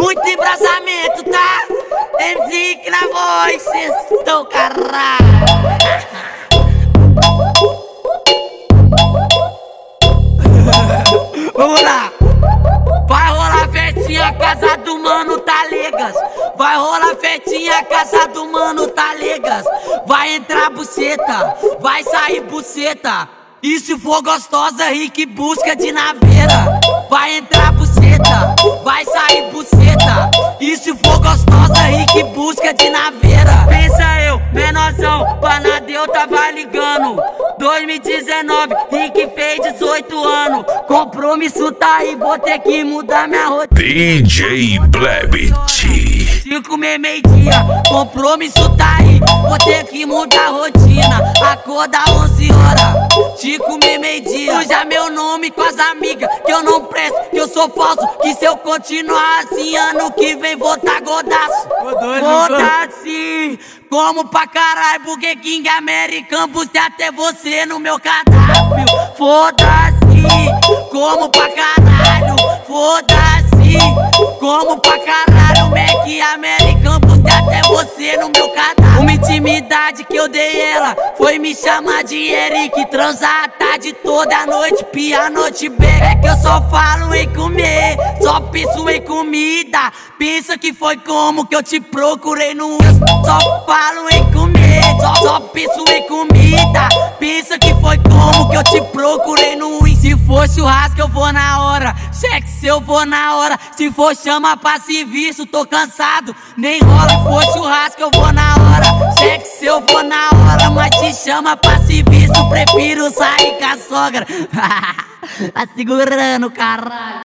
Muito embrasamento, tá? MC que na voz, sextou, caralho. Vamos lá. Vai rolar festinha, casa do mano Talegas. Vai rolar festinha, casa do mano Talegas. Vai entrar buceta, vai sair buceta. E se for gostosa, Rick busca de naveira. Vai entrar buceta, vai sair buceta. E se for gostosa, Rick busca de naveira. Pensa eu, menorzão, Panadeu tava ligando. 2019, Rick fez 18 anos. Compromisso tá aí, vou ter que mudar minha rotina. DJ Blebit. 5 meio-dia, compromisso tá aí, vou ter que mudar a rotina. Acorda 11 horas, 5 meio-dia. Usa meu nome com as amigas, que eu não presto, que eu sou falso. Que se eu continuar assim, ano que vem vou tá godaço. Vou tá assim, como pra caralho, Burger King, American, bustei até você no meu cardápio. Foda-se, como pra caralho, foda-se, como pra caralho, Mac American, bustei até você no meu cardápio. Uma intimidade que eu dei ela foi me chamar de Eric. Transar a tarde toda a noite, pia a noite bem. É que eu só falo em comer, só penso em comida. Pensa que foi como que eu te procurei no Insta. Só falo em comer, só penso em comida. Pensa que foi como que eu te procurei no Insta. Se for churrasco eu vou na hora, sexo eu vou na hora. Se for chama pra serviço, tô cansado, nem rola. Se for churrasco eu vou na hora, sexo eu vou na hora. Mas te chama pra serviço, prefiro sair com a sogra. Tá segurando, caralho.